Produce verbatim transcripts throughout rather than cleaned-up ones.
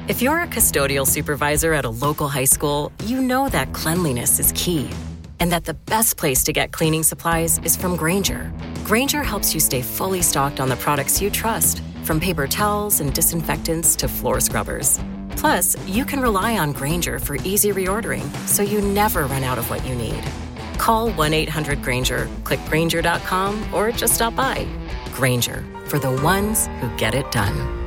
If you're a custodial supervisor at a local high school, you know that cleanliness is key, and that the best place to get cleaning supplies is from Grainger. Grainger helps you stay fully stocked on the products you trust, from paper towels and disinfectants to floor scrubbers. Plus, you can rely on Grainger for easy reordering, so you never run out of what you need. Call one eight hundred Grainger, click Grainger dot com, or just stop by. Grainger, for the ones who get it done.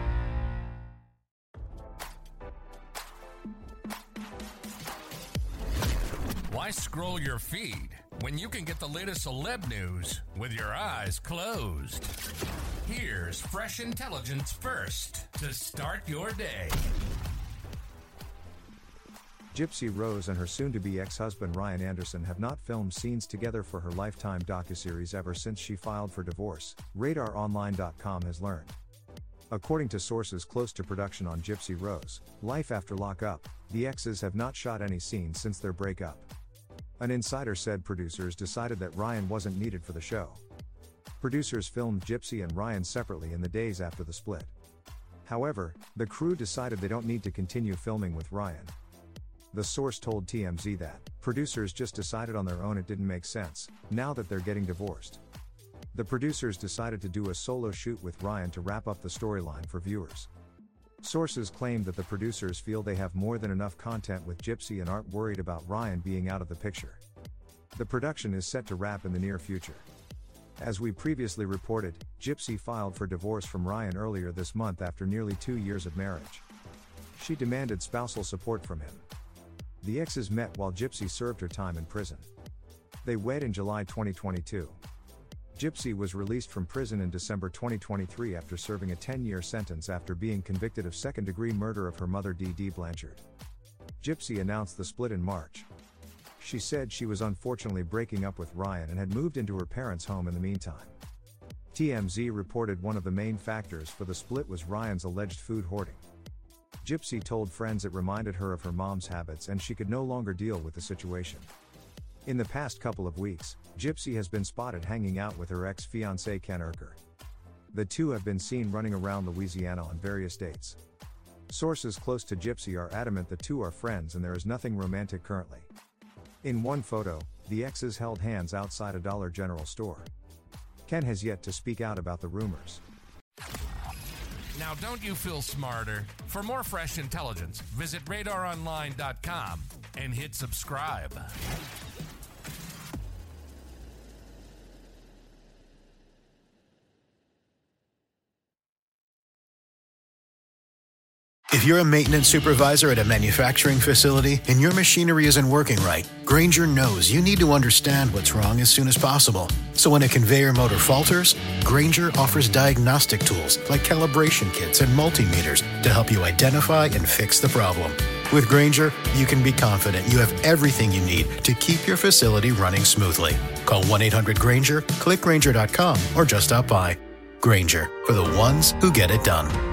Why scroll your feed when you can get the latest celeb news with your eyes closed? Here's fresh intelligence first to start your day. Gypsy Rose and her soon-to-be ex-husband Ryan Anderson have not filmed scenes together for her Lifetime docuseries ever since she filed for divorce, Radar Online dot com has learned. According to sources close to production on Gypsy Rose, Life After Lockup, the exes have not shot any scenes since their breakup. An insider said producers decided that Ryan wasn't needed for the show. Producers filmed Gypsy and Ryan separately in the days after the split. However, the crew decided they don't need to continue filming with Ryan. The source told T M Z that producers just decided on their own it didn't make sense, now that they're getting divorced. The producers decided to do a solo shoot with Ryan to wrap up the storyline for viewers. Sources claim that the producers feel they have more than enough content with Gypsy and aren't worried about Ryan being out of the picture. The production is set to wrap in the near future. As we previously reported, Gypsy filed for divorce from Ryan earlier this month after nearly two years of marriage. She demanded spousal support from him. The exes met while Gypsy served her time in prison. They wed in July twenty twenty-two. Gypsy was released from prison in December twenty twenty-three after serving a ten-year sentence after being convicted of second-degree murder of her mother Dee Dee Blanchard. Gypsy announced the split in March. She said she was unfortunately breaking up with Ryan and had moved into her parents' home in the meantime. T M Z reported one of the main factors for the split was Ryan's alleged food hoarding. Gypsy told friends it reminded her of her mom's habits and she could no longer deal with the situation. In the past couple of weeks, Gypsy has been spotted hanging out with her ex-fiancé Ken Urker. The two have been seen running around Louisiana on various dates. Sources close to Gypsy are adamant the two are friends and there is nothing romantic currently. In one photo, the exes held hands outside a Dollar General store. Ken has yet to speak out about the rumors. Now, don't you feel smarter? For more fresh intelligence, visit Radar Online dot com and hit subscribe. If you're a maintenance supervisor at a manufacturing facility and your machinery isn't working right, Grainger knows you need to understand what's wrong as soon as possible. So when a conveyor motor falters, Grainger offers diagnostic tools like calibration kits and multimeters to help you identify and fix the problem. With Grainger, you can be confident you have everything you need to keep your facility running smoothly. Call one eight hundred Grainger, click Grainger dot com, or just stop by. Grainger, for the ones who get it done.